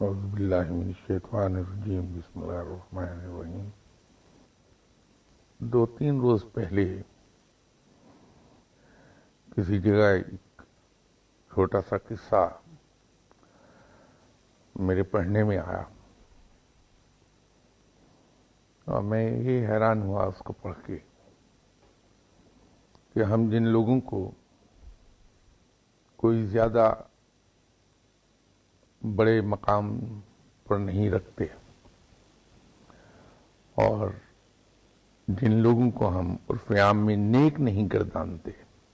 اعوذ باللہ من الشیطان الرجیم بسم اللہ الرحمن الرحیم۔ 2-3 روز پہلے کسی جگہ ایک چھوٹا سا قصہ میرے پڑھنے میں آیا اور میں یہ حیران ہوا اس کو پڑھ کے کہ ہم جن لوگوں کو کوئی زیادہ بڑے مقام پر نہیں رکھتے اور جن لوگوں کو ہم عرف عام میں نیک نہیں گردانتے،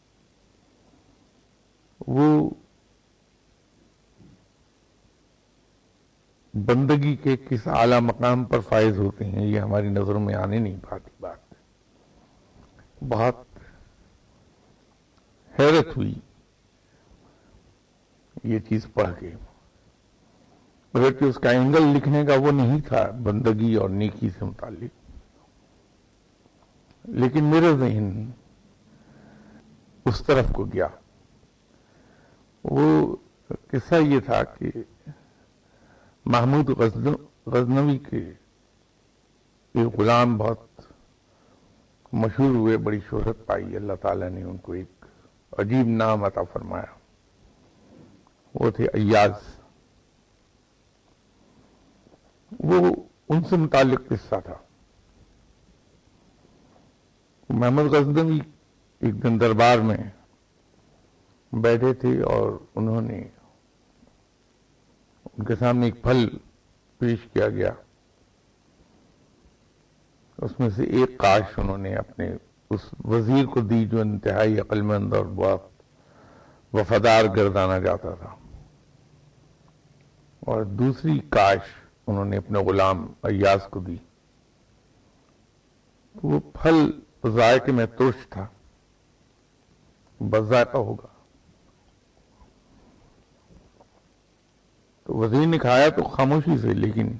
وہ بندگی کے کس اعلیٰ مقام پر فائز ہوتے ہیں، یہ ہماری نظروں میں آنے نہیں پاتی بات۔ بہت حیرت ہوئی یہ چیز پڑھ کے، اگرچہ اس کا اینگل لکھنے کا وہ نہیں تھا بندگی اور نیکی سے متعلق، لیکن میرا ذہن اس طرف کو گیا۔ وہ قصہ یہ تھا کہ محمود غزنوی کے ایک غلام بہت مشہور ہوئے، بڑی شہرت پائی، اللہ تعالیٰ نے ان کو ایک عجیب نام عطا فرمایا، وہ تھے ایاز۔ وہ ان سے متعلق قصہ تھا۔ محمود غزنوی ایک دن دربار میں بیٹھے تھے اور انہوں نے ان کے سامنے ایک پھل پیش کیا گیا، اس میں سے ایک کاش انہوں نے اپنے اس وزیر کو دی جو انتہائی عقل مند اور بہت وفادار گردانا جاتا تھا، اور دوسری کاش انہوں نے اپنے غلام ایاز کو دی۔ وہ پھل ذائقے میں ترش تھا، بد ذائقہ ہوگا، تو وزیر نے کھایا تو خاموشی سے، لیکن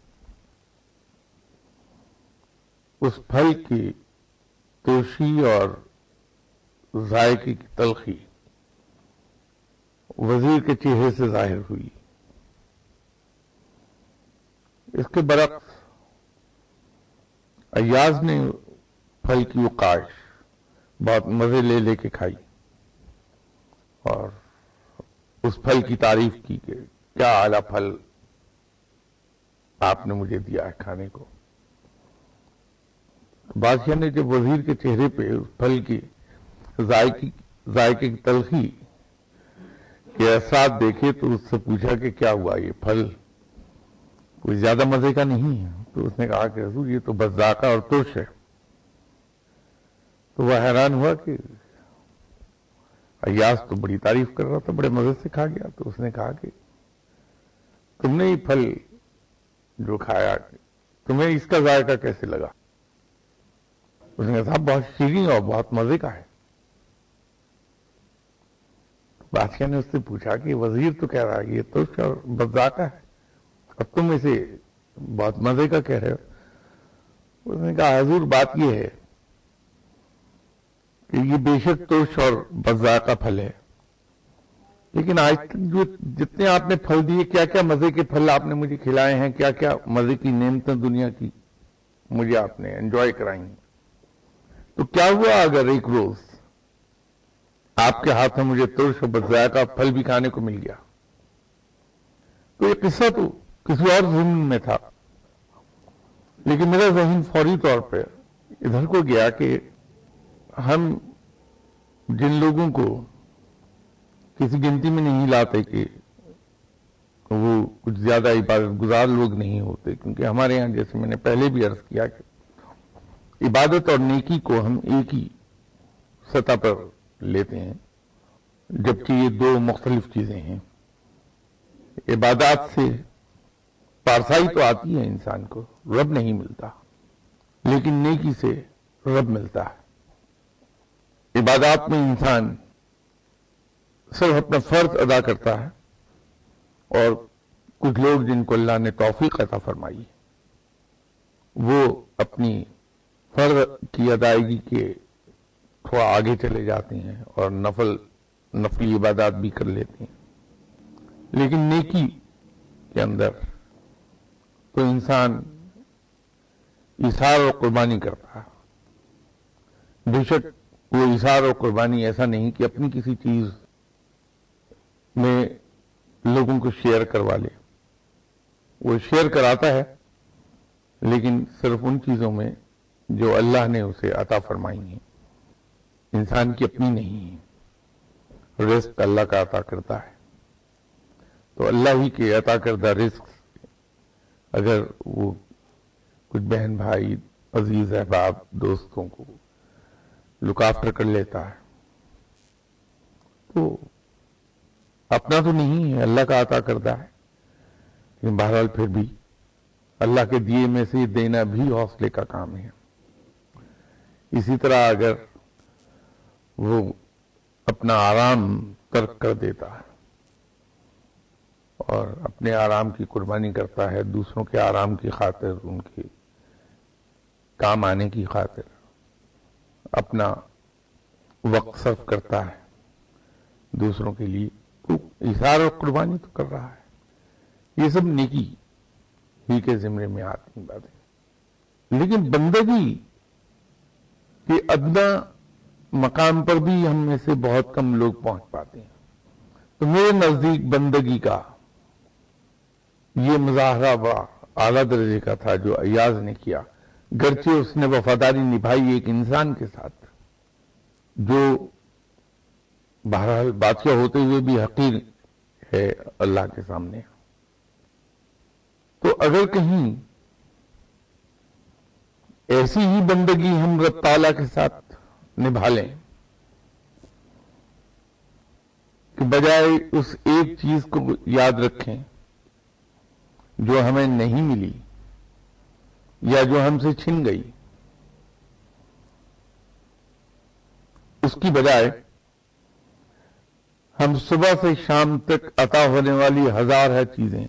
اس پھل کی ترشی اور ذائقے کی تلخی وزیر کے چہرے سے ظاہر ہوئی۔ اس کے برعکس ایاز نے پھل کی وہ کاش بہت مزے لے لے کے کھائی اور اس پھل کی تعریف کی کہ کیا اعلیٰ پھل آپ نے مجھے دیا ہے کھانے کو۔ بادشاہ نے جب وزیر کے چہرے پہ اس پھل کی ذائقے کی تلخی کے اثرات دیکھے تو اس سے پوچھا کہ کیا ہوا، یہ پھل کوئی زیادہ مزے کا نہیں ہے؟ تو اس نے کہا کہ حضور یہ تو بد ذائقہ اور ترش ہے۔ تو وہ حیران ہوا کہ ایاز تو بڑی تعریف کر رہا تھا، بڑے مزے سے کھا گیا۔ تو اس نے کہا کہ تم نے یہ پھل جو کھایا تمہیں اس کا ذائقہ کیسے لگا؟ اس نے کہا صاحب بہت شیریں اور بہت مزے کا ہے۔ بادشاہ نے اس سے پوچھا کہ وزیر تو کہہ رہا ہے یہ ترش اور بد ذائقہ ہے، اور تم اسے بہت مزے کا کہہ رہے ہو۔ اس نے کہا حضور بات یہ ہے کہ یہ بے شک ترش اور بد ذائقہ پھل ہے، لیکن آج تک جو جتنے آپ نے پھل دیے، کیا کیا مزے کے پھل آپ نے مجھے کھلائے ہیں، کیا کیا مزے کی نعمتیں دنیا کی مجھے آپ نے انجوائے کرائی ہیں، تو کیا ہوا اگر ایک روز آپ کے ہاتھ میں مجھے ترش اور بد ذائقہ پھل بھی کھانے کو مل گیا؟ تو یہ قصہ تو کسی اور ضمن میں تھا، لیکن میرا ذہن فوری طور پہ ادھر کو گیا کہ ہم جن لوگوں کو کسی گنتی میں نہیں لاتے کہ وہ کچھ زیادہ عبادت گزار لوگ نہیں ہوتے، کیونکہ ہمارے ہاں جیسے میں نے پہلے بھی عرض کیا کہ عبادت اور نیکی کو ہم ایک ہی سطح پر لیتے ہیں، جبکہ یہ دو مختلف چیزیں ہیں۔ عبادات سے پارسائی تو آتی ہے انسان کو، رب نہیں ملتا، لیکن نیکی سے رب ملتا ہے۔ عبادات میں انسان صرف اپنا فرض ادا کرتا ہے، اور کچھ لوگ جن کو اللہ نے توفیق عطا فرمائی وہ اپنی فرض کی ادائیگی کے تھوڑا آگے چلے جاتے ہیں اور نفلی عبادات بھی کر لیتے ہیں، لیکن نیکی کے اندر تو انسان ایثار اور قربانی کرتا ہے۔ بے شک وہ ایثار اور قربانی ایسا نہیں کہ اپنی کسی چیز میں لوگوں کو شیئر کروا لے، وہ شیئر کراتا ہے لیکن صرف ان چیزوں میں جو اللہ نے اسے عطا فرمائی ہیں، انسان کی اپنی نہیں ہے۔ رزق اللہ کا عطا کرتا ہے، تو اللہ ہی کے عطا کردہ رزق اگر وہ کچھ بہن بھائی عزیز احباب دوستوں کو لک آفٹر کر لیتا ہے تو اپنا تو نہیں ہے، اللہ کا عطا کردہ ہے، لیکن بہرحال پھر بھی اللہ کے دیے میں سے دینا بھی حوصلے کا کام ہے۔ اسی طرح اگر وہ اپنا آرام ترک کر دیتا ہے اور اپنے آرام کی قربانی کرتا ہے دوسروں کے آرام کی خاطر، ان کے کام آنے کی خاطر اپنا وقت صرف کرتا ہے دوسروں کے لیے، تو ایثار اور قربانی تو کر رہا ہے۔ یہ سب نیکی ہی کے زمرے میں آتی باتیں، لیکن بندگی کے ادنا مقام پر بھی ہم میں سے بہت کم لوگ پہنچ پاتے ہیں۔ تو میرے نزدیک بندگی کا یہ مظاہرہ بڑا اعلیٰ درجے کا تھا جو ایاز نے کیا، گرچہ اس نے وفاداری نبھائی ایک انسان کے ساتھ جو بہرحال بادشاہ ہوتے ہوئے بھی حقیر ہے اللہ کے سامنے۔ تو اگر کہیں ایسی ہی بندگی ہم رب تعالیٰ کے ساتھ نبھا لیں کہ بجائے اس ایک چیز کو یاد رکھیں جو ہمیں نہیں ملی یا جو ہم سے چھن گئی، اس کی بجائے ہم صبح سے شام تک عطا ہونے والی ہزار ہے چیزیں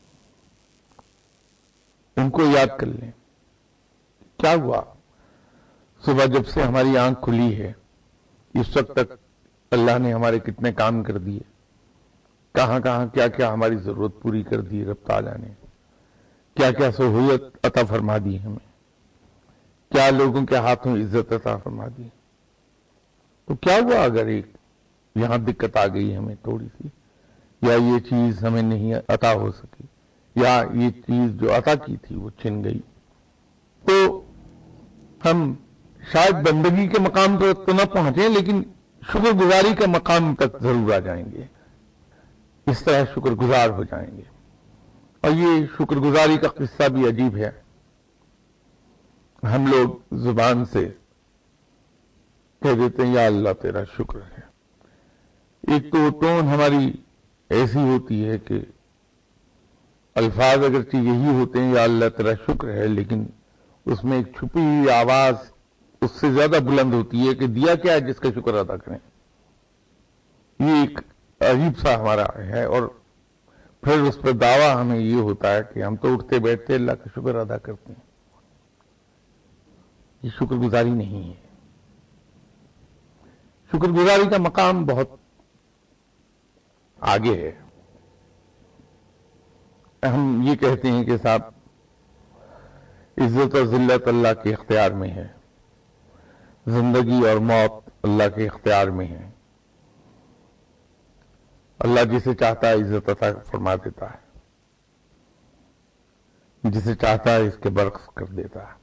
ان کو یاد کر لیں۔ کیا ہوا صبح جب سے ہماری آنکھ کھلی ہے اس وقت تک اللہ نے ہمارے کتنے کام کر دیے، کہاں کہاں کیا کیا ہماری ضرورت پوری کر دی، رب تعالیٰ نے کیا کیا سہولت عطا فرما دی، ہمیں کیا لوگوں کے ہاتھوں عزت عطا فرما دی۔ تو کیا ہوا اگر ایک یہاں دقت آ گئی ہمیں تھوڑی سی، یا یہ چیز ہمیں نہیں عطا ہو سکی، یا یہ چیز جو عطا کی تھی وہ چھن گئی، تو ہم شاید بندگی کے مقام پر تو نہ پہنچیں لیکن شکر گزاری کے مقام تک ضرور آ جائیں گے، اس طرح شکر گزار ہو جائیں گے۔ اور یہ شکر گزاری کا قصہ بھی عجیب ہے۔ ہم لوگ زبان سے کہہ دیتے ہیں یا اللہ تیرا شکر ہے، ایک تو ٹون ہماری ایسی ہوتی ہے کہ الفاظ اگرچہ یہی ہوتے ہیں یا اللہ تیرا شکر ہے، لیکن اس میں ایک چھپی ہوئی آواز اس سے زیادہ بلند ہوتی ہے کہ دیا کیا ہے جس کا شکر ادا کریں۔ یہ ایک عجیب سا ہمارا ہے، اور پھر اس پر دعویٰ ہمیں یہ ہوتا ہے کہ ہم تو اٹھتے بیٹھتے اللہ کا شکر ادا کرتے ہیں۔ یہ شکر گزاری نہیں ہے۔ شکر گزاری کا مقام بہت آگے ہے۔ ہم یہ کہتے ہیں کہ صاحب عزت اور ذلت اللہ کے اختیار میں ہے، زندگی اور موت اللہ کے اختیار میں ہے، اللہ جسے چاہتا ہے عزت عطا فرما دیتا ہے، جسے چاہتا ہے اس کے برعکس کر دیتا ہے،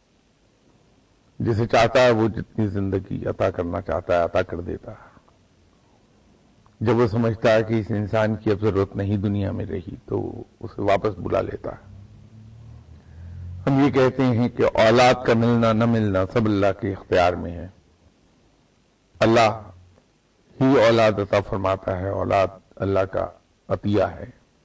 جسے چاہتا ہے وہ جتنی زندگی عطا کرنا چاہتا ہے عطا کر دیتا ہے۔ جب وہ سمجھتا ہے کہ اس انسان کی اب ضرورت نہیں دنیا میں رہی تو اسے واپس بلا لیتا ہے۔ ہم یہ کہتے ہیں کہ اولاد کا ملنا نہ ملنا سب اللہ کے اختیار میں ہے، اللہ ہی اولاد عطا فرماتا ہے، اولاد اللہ کا عطیہ ہے،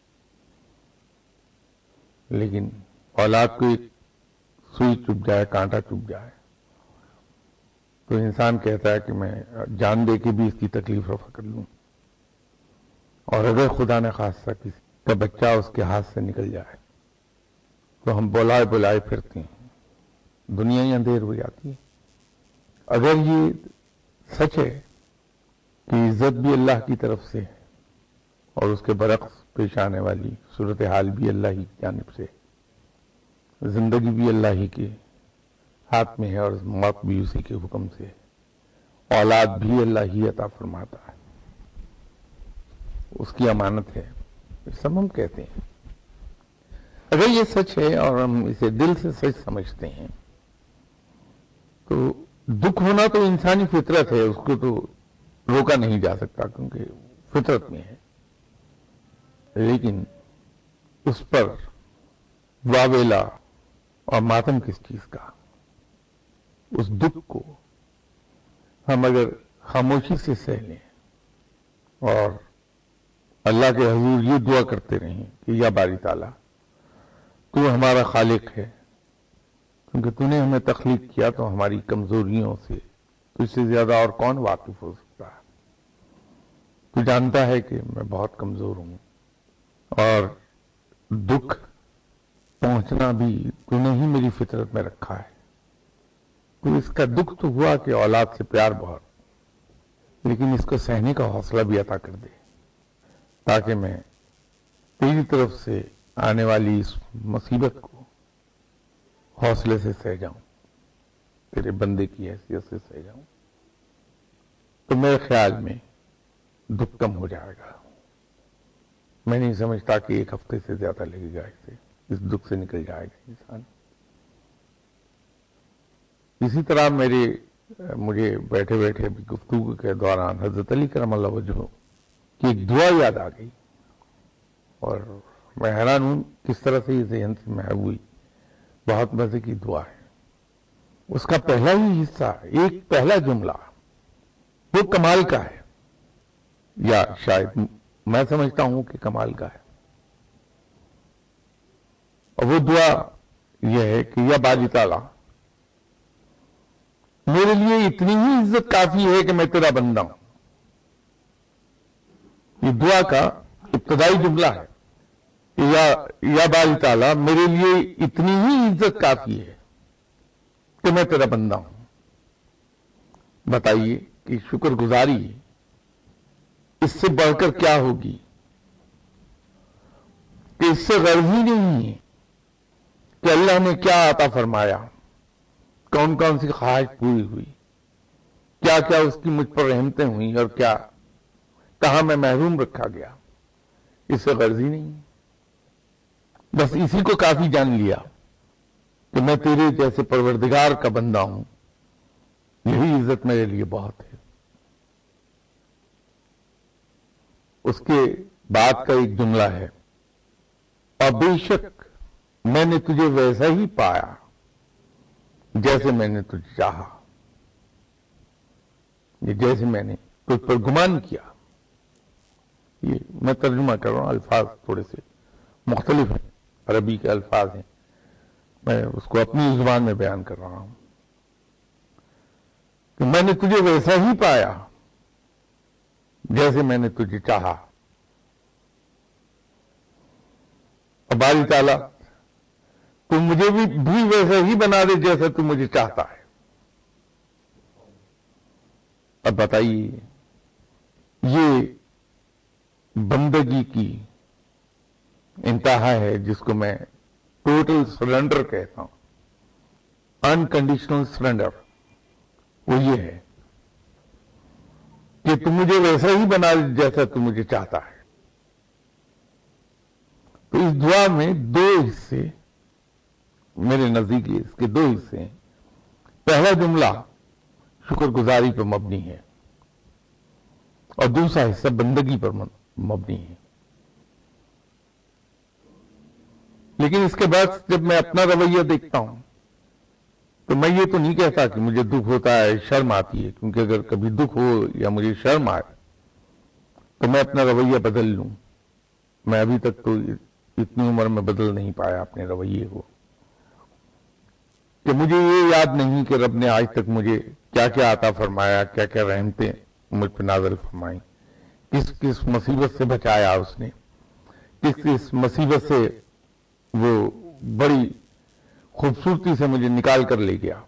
لیکن اولاد کو ایک سوئی چپ جائے، کانٹا چپ جائے تو انسان کہتا ہے کہ میں جان دے کے بھی اس کی تکلیف رفع کر لوں، اور اگر خدا نے خاصہ کسی کا بچہ اس کے ہاتھ سے نکل جائے تو ہم بلائے بلائے پھرتے ہیں، دنیا ہی اندھیر ہو جاتی ہے۔ اگر یہ سچ ہے کہ عزت بھی اللہ کی طرف سے ہے اور اس کے برعکس پیش آنے والی صورتحال بھی اللہ ہی کی جانب سے، زندگی بھی اللہ ہی کے ہاتھ میں ہے اور موت بھی اسی کے حکم سے، اولاد بھی اللہ ہی عطا فرماتا ہے، اس کی امانت ہے، یہ سب ہم کہتے ہیں۔ اگر یہ سچ ہے اور ہم اسے دل سے سچ سمجھتے ہیں تو دکھ ہونا تو انسانی فطرت ہے، اس کو تو روکا نہیں جا سکتا کیونکہ فطرت میں ہے، لیکن اس پر واویلا اور ماتم کس چیز کا؟ اس دکھ کو ہم اگر خاموشی سے سہ لیں اور اللہ کے حضور یہ دعا کرتے رہیں کہ یا باری تعالیٰ تو ہمارا خالق ہے، کیونکہ تو نے ہمیں تخلیق کیا تو ہماری کمزوریوں سے تو اس سے زیادہ اور کون واقف ہو سکتا ہے؟ تو جانتا ہے کہ میں بہت کمزور ہوں اور دکھ پہنچنا بھی تو نے ہی میری فطرت میں رکھا ہے، تو اس کا دکھ تو ہوا کہ اولاد سے پیار بہت، لیکن اس کو سہنے کا حوصلہ بھی عطا کر دے تاکہ میں تیری طرف سے آنے والی اس مصیبت کو حوصلے سے سہ جاؤں، تیرے بندے کی حیثیت سے سہ جاؤں، تو میرے خیال میں دکھ کم ہو جائے گا۔ میں نہیں سمجھتا کہ ایک ہفتے سے زیادہ لگے گا اس دکھ سے نکل جائے گا انسان۔ اسی طرح مجھے بیٹھے بیٹھے گفتگو کے دوران حضرت علی کرم اللہ وجہہ کی ایک دعا یاد آ گئی اور میں حیران ہوں کس طرح سے یہ ذہن سے محو ہوئی۔ بہت مزے کی دعا ہے، اس کا پہلا ہی حصہ، ایک پہلا جملہ وہ کمال کا ہے، یا شاید میں سمجھتا ہوں کہ کمال کا ہے، اور وہ دعا یہ ہے کہ یا باری تعالیٰ میرے لیے اتنی ہی عزت کافی ہے کہ میں تیرا بندہ ہوں۔ یہ دعا کا ابتدائی جملہ ہے کہ یا باری تعالیٰ میرے لیے اتنی ہی عزت کافی ہے کہ میں تیرا بندہ ہوں۔ بتائیے کہ شکر گزاری اس سے بڑھ کر کیا ہوگی کہ اس سے غرض ہی نہیں ہے کہ اللہ نے کیا عطا فرمایا، کون کون سی خواہش پوری ہوئی، کیا کیا اس کی مجھ پر رحمتیں ہوئیں اور کیا کہاں میں محروم رکھا گیا، اس سے غرض ہی نہیں، بس اسی کو کافی جان لیا کہ میں تیرے جیسے پروردگار کا بندہ ہوں، یہی عزت میرے لیے بہت ہے۔ اس کے بعد کا ایک جملہ ہے، اور بے شک میں نے تجھے ویسا ہی پایا جیسے میں نے تجھے چاہا، یہ جیسے میں نے تجھ پر گمان کیا۔ یہ میں ترجمہ کر رہا ہوں، الفاظ تھوڑے سے مختلف ہیں، عربی کے الفاظ ہیں، میں اس کو اپنی زبان میں بیان کر رہا ہوں کہ میں نے تجھے ویسا ہی پایا جیسے میں نے تجھے چاہا، اور باری تعالیٰ تو مجھے بھی ویسا ہی بنا دے جیسا تو مجھے چاہتا ہے۔ اب بتائیے، یہ بندگی کی انتہا ہے جس کو میں ٹوٹل سرنڈر کہتا ہوں، انکنڈیشنل سرنڈر، وہ یہ ہے کہ تم مجھے ویسا ہی بنا دے جیسا تو مجھے چاہتا ہے۔ تو اس دعا میں دو حصے میرے نزدیک، اس کے دو حصے ہیں۔ پہلا جملہ شکر گزاری پر مبنی ہے اور دوسرا حصہ بندگی پر مبنی ہے، لیکن اس کے بعد جب میں اپنا رویہ دیکھتا ہوں تو میں یہ تو نہیں کہتا کہ مجھے دکھ ہوتا ہے، شرم آتی ہے، کیونکہ اگر کبھی دکھ ہو یا مجھے شرم آئے تو میں اپنا رویہ بدل لوں۔ میں ابھی تک تو اتنی عمر میں بدل نہیں پایا اپنے رویے کو، کہ مجھے یہ یاد نہیں کہ رب نے آج تک مجھے کیا کیا عطا فرمایا، کیا کیا رحمتیں مجھ پہ نازل فرمائیں، کس کس مصیبت سے بچایا اس نے، کس کس مصیبت سے وہ بڑی خوبصورتی سے مجھے نکال کر لے گیا،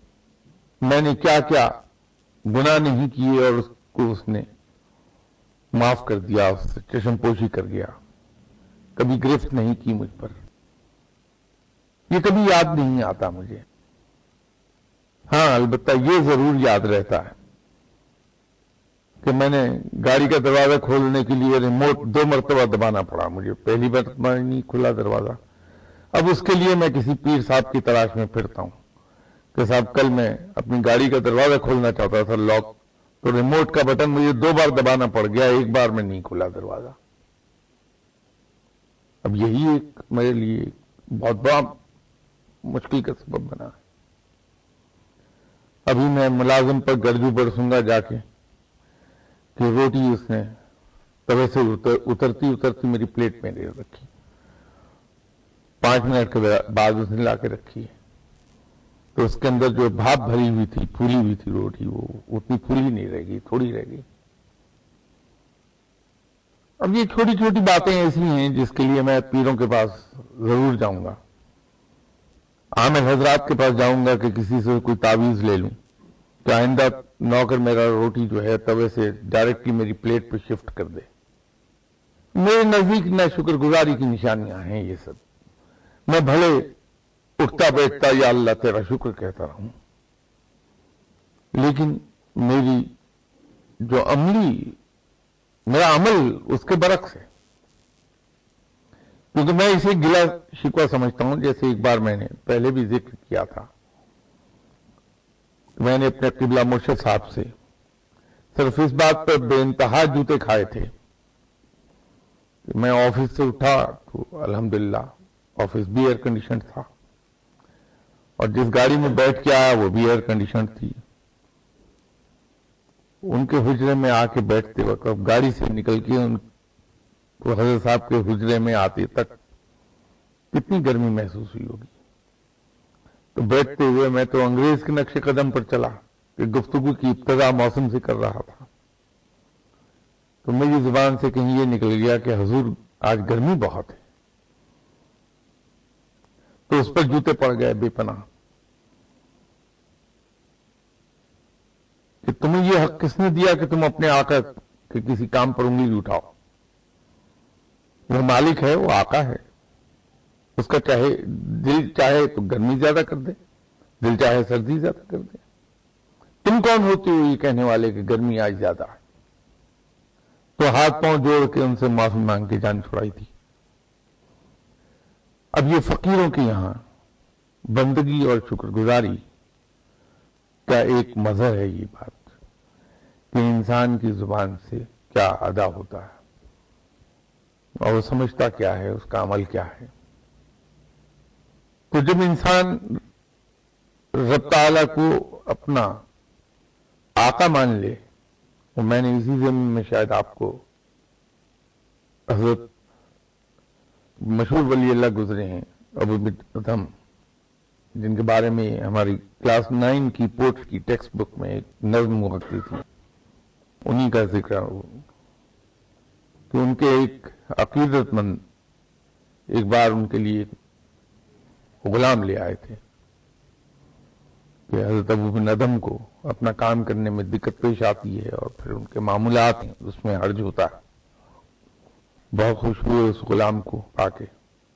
میں نے کیا کیا گناہ نہیں کیے اور اس کو اس نے معاف کر دیا، اس سے چشم پوشی کر گیا، کبھی گرفت نہیں کی مجھ پر، یہ کبھی یاد نہیں آتا مجھے۔ ہاں البتہ یہ ضرور یاد رہتا ہے کہ میں نے گاڑی کا دروازہ کھولنے کے لیے ریموٹ 2 مرتبہ دبانا پڑا مجھے، پہلی مرتبہ نہیں کھلا دروازہ، اب اس کے لیے میں کسی پیر صاحب کی تلاش میں پھرتا ہوں کہ صاحب کل میں اپنی گاڑی کا دروازہ کھولنا چاہتا تھا لاک، تو ریموٹ کا بٹن مجھے 2 بار دبانا پڑ گیا، ایک بار میں نہیں کھلا دروازہ۔ اب یہی ایک میرے لیے بہت بڑا مشکل کا سبب بنا ہے۔ ابھی میں ملازم پر گرجو برسوں گا جا کے کہ روٹی اس نے توے سے اترتی میری پلیٹ میں دے رکھی، 5 منٹ کے بعد اس نے لا کے رکھی ہے، تو اس کے اندر جو بھاپ بھری ہوئی تھی، پھولی ہوئی تھی روٹی، وہ اتنی پھولی نہیں رہ گئی، تھوڑی رہ گئی۔ اب یہ چھوٹی چھوٹی باتیں ایسی ہیں جس کے لیے میں پیروں کے پاس ضرور جاؤں گا، عامر حضرات کے پاس جاؤں گا کہ کسی سے کوئی تعویذ لے لوں کہ آئندہ نوکر میرا روٹی جو ہے توے سے ڈائریکٹلی میری پلیٹ پہ شفٹ کر دے۔ میرے نزدیک نہ شکر گزاری کی نشانیاں ہیں یہ سب، میں بھلے اٹھتا بیٹھتا یا اللہ تیرا شکر کہتا رہوں، لیکن میرا عمل اس کے برعکس ہے، کیونکہ میں اسے گلا شکوہ سمجھتا ہوں۔ جیسے ایک بار میں نے پہلے بھی ذکر کیا تھا، میں نے اپنے قبلہ مرشد صاحب سے صرف اس بات پر بے انتہا جوتے کھائے تھے کہ میں آفس سے اٹھا تو الحمدللہ آفس بھی ایئر کنڈیشن تھا، اور جس گاڑی میں بیٹھ کے آیا وہ بھی ایئر کنڈیشن تھی۔ ان کے حجرے میں آ کے بیٹھتے وقت اب گاڑی سے نکل کے ان کو حضرت صاحب کے حجرے میں آتے تک کتنی گرمی محسوس ہوئی ہوگی۔ تو بیٹھتے ہوئے میں تو انگریز کے نقش قدم پر چلا کہ گفتگو کی ابتدا موسم سے کر رہا تھا، تو میری زبان سے کہیں یہ نکل گیا کہ حضور آج گرمی بہت ہے، تو اس پر جوتے پڑ گئے بے پناہ کہ تمہیں یہ حق کس نے دیا کہ تم اپنے آقا کے کسی کام پر انگلی اٹھاؤ؟ وہ مالک ہے، وہ آقا ہے، اس کا دل چاہے تو گرمی زیادہ کر دے، دل چاہے سردی زیادہ کر دے۔ تم کون ہوتے ہو یہ کہنے والے کہ گرمی آج زیادہ ہے؟ تو ہاتھ پاؤں جوڑ کے ان سے معافی مانگ کے جان چھڑائی تھی۔ اب یہ فقیروں کے یہاں بندگی اور شکر گزاری کا ایک مظہر ہے یہ بات کہ انسان کی زبان سے کیا ادا ہوتا ہے اور وہ سمجھتا کیا ہے، اس کا عمل کیا ہے۔ تو جب انسان رب تعالیٰ کو اپنا آقا مان لے، اور میں نے اسی زمین میں شاید آپ کو حضرت مشہور ولی اللہ گزرے ہیں ابو ادھم، جن کے بارے میں ہماری کلاس 9 کی پورٹ کی ٹیکسٹ بک میں ایک نظم ہوا کرتی تھی، انہی کا ذکر ہو کہ ان کے ایک عقیدت مند ایک بار ان کے لیے غلام لے آئے تھے کہ حضرت ابو بن ادھم کو اپنا کام کرنے میں دقت پیش آتی ہے اور پھر ان کے معاملات ہیں اس میں حرج ہوتا ہے۔ بہت خوش ہوئے اس غلام کو پا کے،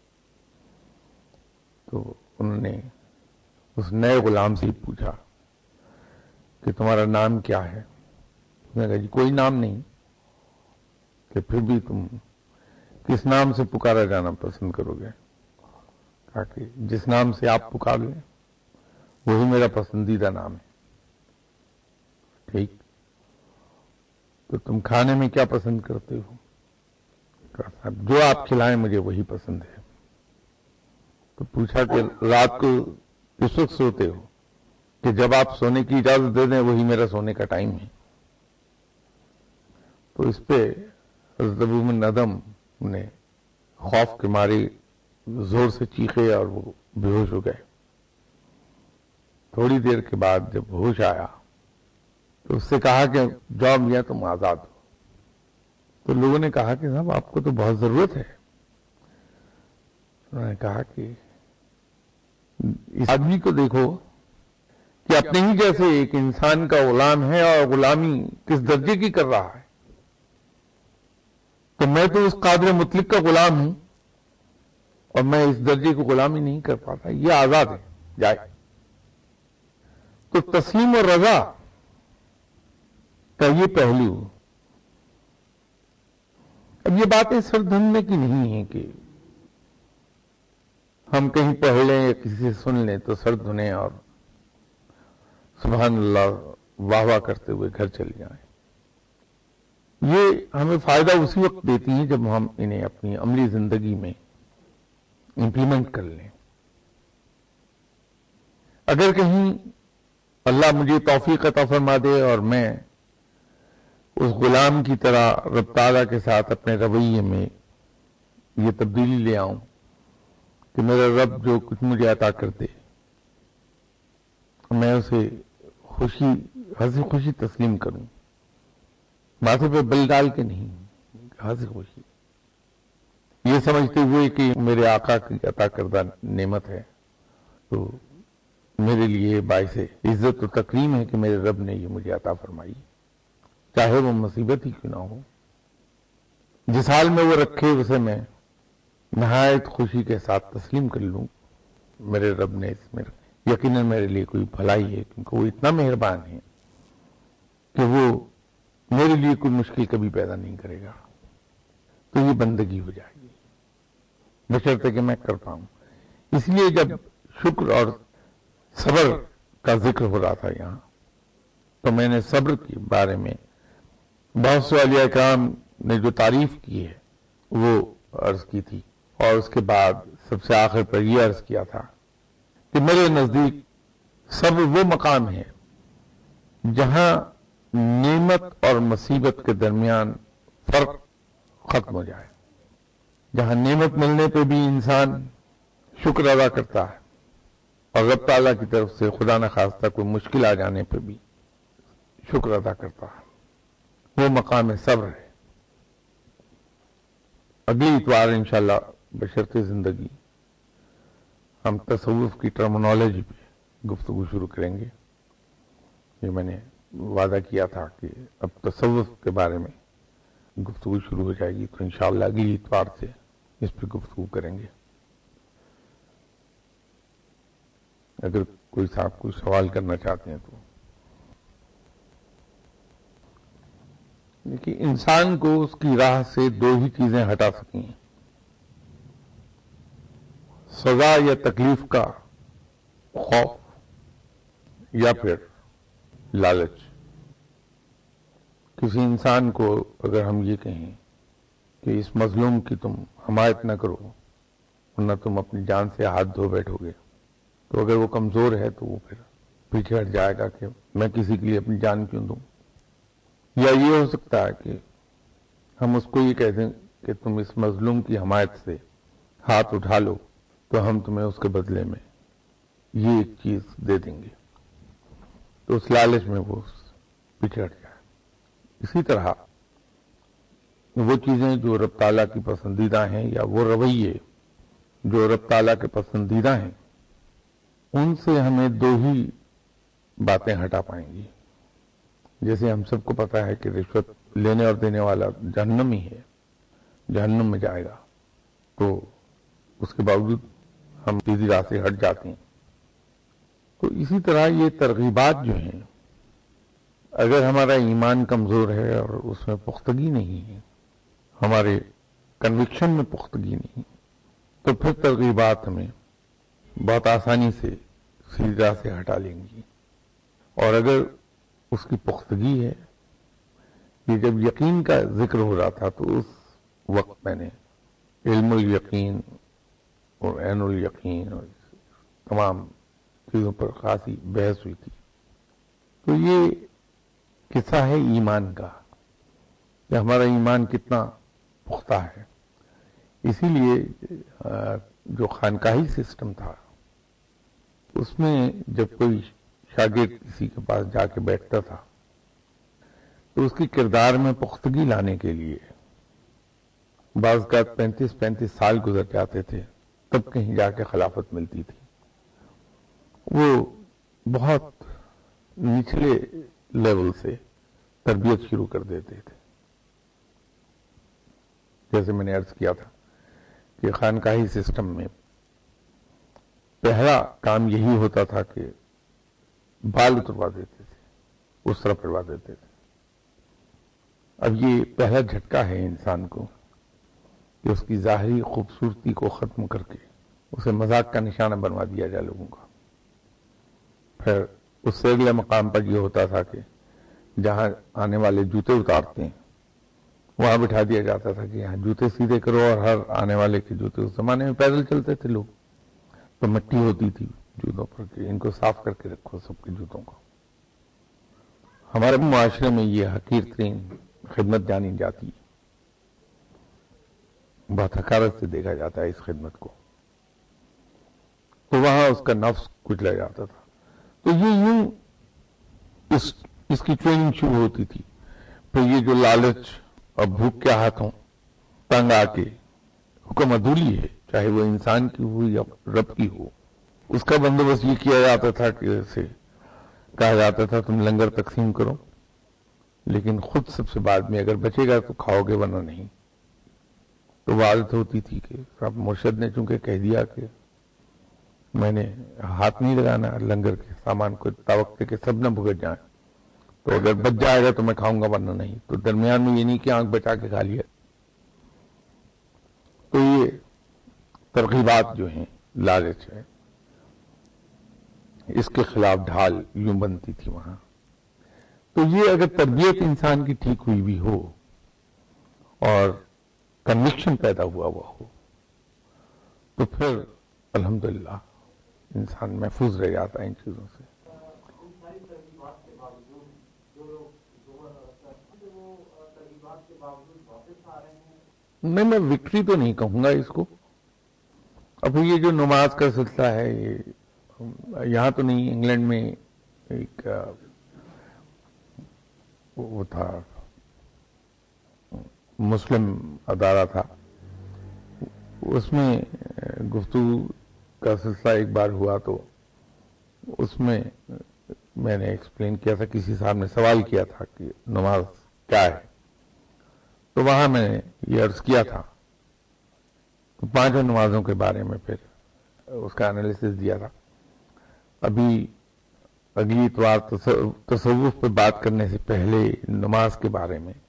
تو انہوں نے اس نئے غلام سے پوچھا کہ تمہارا نام کیا ہے؟ اس نے کہا جی کوئی نام نہیں، کہ پھر بھی تم کس نام سے پکارا جانا پسند کرو گے؟ کہا کہ جس نام سے آپ پکار لیں وہی میرا پسندیدہ نام ہے۔ ٹھیک، تو تم کھانے میں کیا پسند کرتے ہو؟ کہا صاحب جو آپ کھلائیں مجھے وہی پسند ہے۔ تو پوچھا کہ رات کو کس وقت سوتے ہو؟ کہ جب آپ سونے کی اجازت دے دیں وہی میرا سونے کا ٹائم ہے۔ تو اس پہ حضرت ابو بن ادھم نے خوف کے مارے زور سے چیخے اور وہ بے ہوش ہو گئے۔ تھوڑی دیر کے بعد جب ہوش آیا تو اس سے کہا کہ جاؤ میاں تم آزاد ہو۔ تو لوگوں نے کہا کہ صاحب آپ کو تو بہت ضرورت ہے۔ انہوں نے کہا کہ اس آدمی کو دیکھو کہ اپنے ہی جیسے ایک انسان کا غلام ہے اور غلامی کس درجے کی کر رہا ہے۔ میں تو اس قادر مطلق کا غلام ہوں اور میں اس درجے کو غلامی نہیں کر پاتا، یہ آزاد ہے جائے. تو تسلیم اور رضا کا یہ پہلو. اب یہ باتیں سر دھننے کی نہیں ہیں کہ ہم کہیں پڑھ لیں یا کسی سے سن لیں تو سر دھنیں اور سبحان اللہ واہ واہ کرتے ہوئے گھر چلے جائیں. یہ ہمیں فائدہ اسی وقت دیتی ہیں جب ہم انہیں اپنی عملی زندگی میں امپلیمنٹ کر لیں. اگر کہیں اللہ مجھے توفیق عطا فرما دے اور میں اس غلام کی طرح رب تعالیٰ کے ساتھ اپنے رویے میں یہ تبدیلی لے آؤں کہ میرا رب جو کچھ مجھے عطا کر دے میں اسے ہنسی خوشی تسلیم کروں، ماتھے پہ بل ڈال کے نہیں، ہنسی خوشی یہ سمجھتے ہوئے کہ میرے آقا کی عطا کردہ نعمت ہے تو میرے لیے باعث عزت و تکریم ہے کہ میرے رب نے یہ مجھے عطا فرمائی، چاہے وہ مصیبت ہی کیوں نہ ہو. جس حال میں وہ رکھے اسے میں نہایت خوشی کے ساتھ تسلیم کر لوں. میرے رب نے اس میں یقیناً میرے لیے کوئی بھلائی ہے، کیونکہ وہ اتنا مہربان ہے کہ وہ میرے لیے کوئی مشکل کبھی پیدا نہیں کرے گا. تو یہ بندگی ہو جائے گی بشرطے کہ میں کر پاؤں. اس لیے جب شکر اور صبر کا ذکر ہو رہا تھا یہاں تو میں نے صبر کے بارے میں بہت سے اولیاء کرام نے جو تعریف کی ہے وہ عرض کی تھی، اور اس کے بعد سب سے آخر پر یہ عرض کیا تھا کہ میرے نزدیک صبر وہ مقام ہے جہاں نعمت اور مصیبت کے درمیان فرق ختم ہو جائے، جہاں نعمت ملنے پہ بھی انسان شکر ادا کرتا ہے اور رب تعالیٰ کی طرف سے خدا نخواستہ کوئی مشکل آ جانے پہ بھی شکر ادا کرتا ہے. وہ مقام صبر ہے. اگلی اتوار انشاءاللہ بشرط زندگی ہم تصوف کی ٹرمنالوجی پہ گفتگو شروع کریں گے. یہ میں نے وعدہ کیا تھا کہ اب تصوف کے بارے میں گفتگو شروع ہو جائے گی تو انشاءاللہ اگلی اتوار سے اس پہ گفتگو کریں گے. اگر کوئی صاحب کوئی سوال کرنا چاہتے ہیں تو. دیکھیے انسان کو اس کی راہ سے دو ہی چیزیں ہٹا سکتی ہیں، سزا یا تکلیف کا خوف یا پھر لالچ. کسی انسان کو اگر ہم یہ کہیں کہ اس مظلوم کی تم حمایت نہ کرو ورنہ تم اپنی جان سے ہاتھ دھو بیٹھو گے، تو اگر وہ کمزور ہے تو وہ پھر پیچھے ہٹ جائے گا کہ میں کسی کے لیے اپنی جان کیوں دوں. یا یہ ہو سکتا ہے کہ ہم اس کو یہ کہہ دیں کہ تم اس مظلوم کی حمایت سے ہاتھ اٹھا لو تو ہم تمہیں اس کے بدلے میں یہ ایک چیز دے دیں گے، تو اس لالچ میں وہ پیچھے ہٹ جائے. اسی طرح وہ چیزیں جو رب تعالیٰ کی پسندیدہ ہیں یا وہ رویے جو رب تعالیٰ کے پسندیدہ ہیں ان سے ہمیں دو ہی باتیں ہٹا پائیں گی. جیسے ہم سب کو پتا ہے کہ رشوت لینے اور دینے والا جہنم ہی ہے، جہنم میں جائے گا، تو اس کے باوجود ہم سیدھی راہ سے ہٹ جاتے ہیں. تو اسی طرح یہ ترغیبات جو ہیں اگر ہمارا ایمان کمزور ہے اور اس میں پختگی نہیں ہے، ہمارے کنوکشن میں پختگی نہیں، تو پھر ترغیبات ہمیں بہت آسانی سے سیدھی راہ سے ہٹا لیں گی. اور اگر اس کی پختگی ہے، یہ جب یقین کا ذکر ہو رہا تھا تو اس وقت میں نے علم الیقین اور عین الیقین اور تمام چیزوں پر خاصی بحث ہوئی تھی. تو یہ قصہ ہے ایمان کا کہ ہمارا ایمان کتنا پختہ ہے. اسی لیے جو خانقاہی سسٹم تھا اس میں جب کوئی شاگرد کسی کے پاس جا کے بیٹھتا تھا تو اس کی کردار میں پختگی لانے کے لیے بعض کا 35 سال گزر جاتے تھے تب کہیں جا کے خلافت ملتی تھی. وہ بہت نچلے لیول سے تربیت شروع کر دیتے تھے. جیسے میں نے عرض کیا تھا کہ خانقاہی سسٹم میں پہلا کام یہی ہوتا تھا کہ بال اتروا دیتے تھے، اس طرح پڑوا دیتے تھے۔ اب یہ پہلا جھٹکا ہے انسان کو کہ اس کی ظاہری خوبصورتی کو ختم کر کے اسے مذاق کا نشانہ بنوا دیا جائے لوگوں کا۔ پھر اس سے اگلے مقام پر یہ ہوتا تھا کہ جہاں آنے والے جوتے اتارتے ہیں وہاں بٹھا دیا جاتا تھا کہ یہاں جوتے سیدھے کرو، اور ہر آنے والے کے جوتے، اس زمانے میں پیدل چلتے تھے لوگ تو مٹی ہوتی تھی جوتوں پر کہ ان کو صاف کر کے رکھو سب کے جوتوں کو۔ ہمارے معاشرے میں یہ حقیر ترین خدمت جانی جاتی ہے، بہت حقارت سے دیکھا جاتا ہے اس خدمت کو، تو وہاں اس کا نفس کچلا جاتا تھا۔ تو یہ یوں اس کی ٹریننگ شروع ہوتی تھی۔ پھر یہ جو لالچ اور بھوک کے ہاتھوں تنگ آ کے حکم عدولی ہے، چاہے وہ انسان کی ہو یا رب کی ہو، اس کا بندوبست یہ کیا جاتا تھا کہ اسے کہا جاتا تھا تم لنگر تقسیم کرو، لیکن خود سب سے بعد میں اگر بچے گا تو کھاؤ گے ورنہ نہیں۔ تو وہ عادت ہوتی تھی کہ اب مرشد نے چونکہ کہہ دیا کہ میں نے ہاتھ نہیں لگانا لنگر کے سامان کو تاوقتے کہ سب نہ بھگت جائیں، تو اگر بچ جائے گا تو میں کھاؤں گا ورنہ نہیں۔ تو درمیان میں یہ نہیں کہ آنکھ بچا کے کھا لیا۔ تو یہ ترغیبات جو ہیں، لالچ ہے، اس کے خلاف ڈھال یوں بنتی تھی وہاں۔ تو یہ اگر تربیت انسان کی ٹھیک ہوئی بھی ہو اور کنوکشن پیدا ہوا ہو تو پھر الحمدللہ انسان محفوظ رہ جاتا ہے ان چیزوں سے۔ نہیں، میں وکٹری تو نہیں کہوں گا اس کو۔ اب یہ جو نماز کا سلسلہ ہے، یہ یہاں تو نہیں، انگلینڈ میں ایک وہ تھا، مسلم ادارہ تھا، اس میں گفتگو کا سلسلہ ایک بار ہوا، تو اس میں میں نے ایکسپلین کیا تھا، کسی صاحب نے سوال کیا تھا کہ نماز کیا ہے، تو وہاں میں نے یہ عرض کیا تھا، تو 5 نمازوں کے بارے میں پھر اس کا انالیسس دیا تھا۔ ابھی اگلی اتوار تصوف پہ بات کرنے سے پہلے نماز کے بارے میں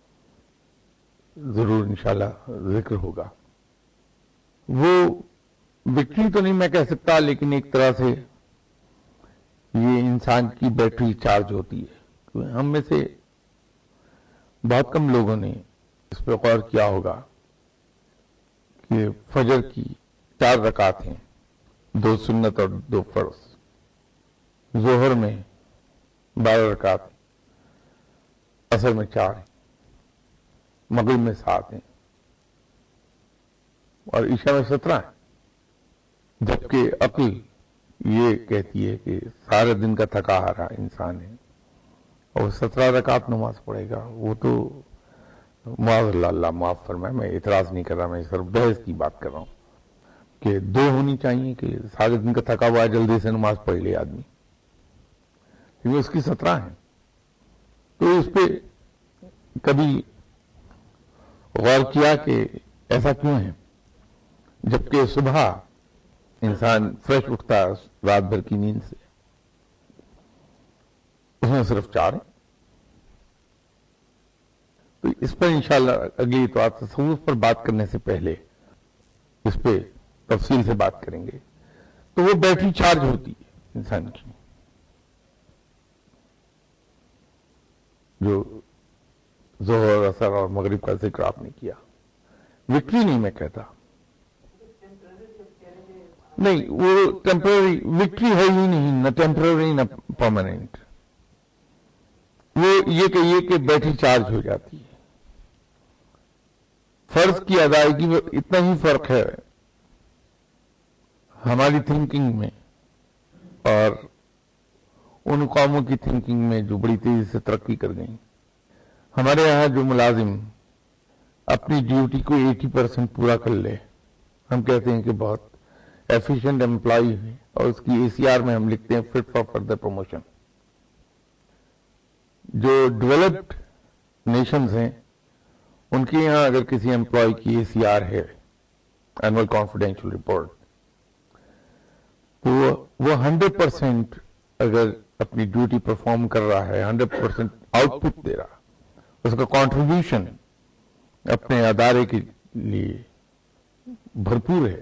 ضرور انشاءاللہ ذکر ہوگا۔ وہ وکٹری تو نہیں میں کہہ سکتا، لیکن ایک طرح سے یہ انسان کی بیٹری چارج ہوتی ہے۔ ہم میں سے بہت کم لوگوں نے اس پہ غور کیا ہوگا کہ فجر کی 4 رکعت ہیں، 2 سنت اور 2 فرض، ظہر میں 12 رکعت، عصر میں 4 ہیں، مغرب میں 7 ہیں، اور عشاء میں 17 ہیں، جبکہ عقل یہ کہتی ہے کہ سارے دن کا تھکا ہارا انسان ہے اور 17 رکعت نماز پڑھے گا، وہ تو معاذ اللہ معاف فرمائے، میں اعتراض نہیں کر رہا، میں صرف بحث کی بات کر رہا ہوں کہ 2 ہونی چاہیے کہ سارے دن کا تھکا ہوا ہے، جلدی سے نماز پڑھ لے آدمی، کیونکہ اس کی 17 ہیں۔ تو اس پہ کبھی غور کیا کہ ایسا کیوں ہے، جبکہ صبح انسان فریش اٹھتا ہے رات بھر کی نیند سے، اس میں صرف 4 ہیں۔ تو اس پر انشاءاللہ اگلی اتوار تصوف پر بات کرنے سے پہلے اس پہ تفصیل سے بات کریں گے۔ تو وہ بیٹری چارج ہوتی ہے انسان کی، جو ظہر، عصر اور مغرب کا ذکر آپ نے کیا، وکٹری نہیں میں کہتا، نہیں وہ ٹیمپرری وکٹری ہے ہی نہیں، نہ ٹیمپرری نہ پرماننٹ، وہ یہ کہیے کہ بیٹری چارج ہو جاتی ہے۔ فرض کی ادائیگی میں اتنا ہی فرق ہے ہماری تھنکنگ میں اور ان قوموں کی تھنکنگ میں جو بڑی تیزی سے ترقی کر گئیں۔ ہمارے یہاں جو ملازم اپنی ڈیوٹی کو 80% پورا کر لے، ہم کہتے ہیں کہ بہت ایفیشینٹ امپلائی ہے، اور اس کی ACR میں ہم لکھتے ہیں فٹ فار فردر پروموشن۔ جو ڈیولپڈ نیشنز ہیں ان کے یہاں اگر کسی امپلائی کی ACR ہے، اینول کانفیڈینشیل رپورٹ، تو وہ 100% اگر اپنی ڈیوٹی پرفارم کر رہا ہے، 100% آؤٹ پٹ دے رہا، اس کا کنٹریبیوشن اپنے ادارے کے لیے بھرپور ہے،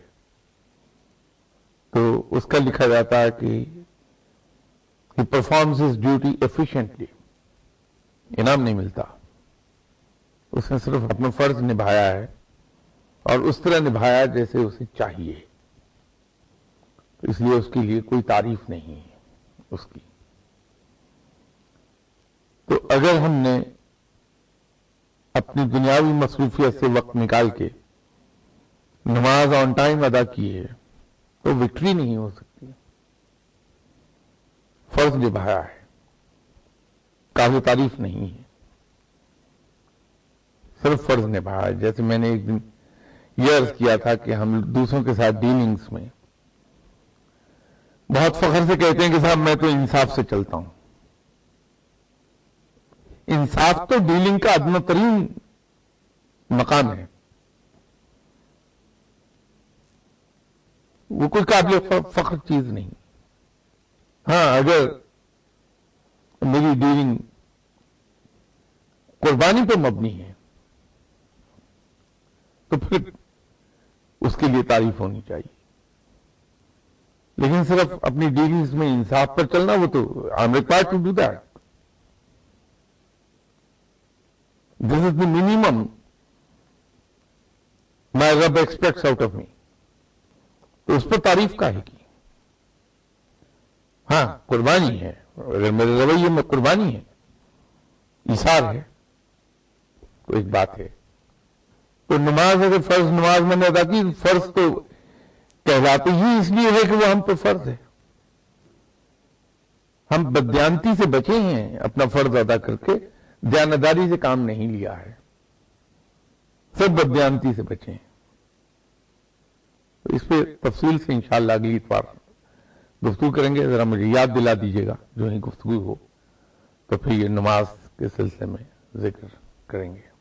تو اس کا لکھا جاتا ہے کہ he performs his duty efficiently، انعام نہیں ملتا، اس نے صرف اپنا فرض نبھایا ہے اور اس طرح نبھایا جیسے اسے چاہیے، اس لیے اس کے لیے کوئی تعریف نہیں ہے اس کی۔ تو اگر ہم نے اپنی دنیاوی مصروفیت سے وقت نکال کے نماز آن ٹائم ادا کی ہے تو وکٹری نہیں ہو سکتی، فرض نبھایا ہے، قابل تعریف نہیں ہے، صرف فرض نبھایا ہے۔ جیسے میں نے ایک دن یہ عرض کیا تھا کہ ہم دوسروں کے ساتھ ڈیلنگز میں بہت فخر سے کہتے ہیں کہ صاحب میں تو انصاف سے چلتا ہوں۔ انصاف تو ڈیلنگ کا ادنی ترین مقام ہے، وہ کوئی قابل فخر چیز نہیں۔ ہاں، اگر میری ڈیلنگ قربانی پہ مبنی ہے تو پھر اس کے لیے تعریف ہونی چاہیے، لیکن صرف اپنی ڈیلنگز میں انصاف پر چلنا، وہ تو I'm required to do that. This is the minimum my Rabb expects out of me. تو اس پر تعریف کاہے کی؟ ہاں، قربانی ہے، اگر میرے رویے میں قربانی ہے، ایثار ہے، تو ایک بات ہے۔ تو نماز اگر فرض نماز میں نے ادا کی، فرض تو کہلاتے ہی اس لیے ہے کہ وہ ہم پہ فرض ہے، ہم بددیانتی سے بچے ہیں، اپنا فرض ادا کر کے دیانتداری سے کام نہیں لیا ہے، سب بددیانتی سے بچے ہیں۔ تو اس پہ تفصیل سے انشاءاللہ اگلی اتوار گفتگو کریں گے۔ ذرا مجھے یاد دلا دیجیے گا جو ہی گفتگو ہو، تو پھر یہ نماز کے سلسلے میں ذکر کریں گے۔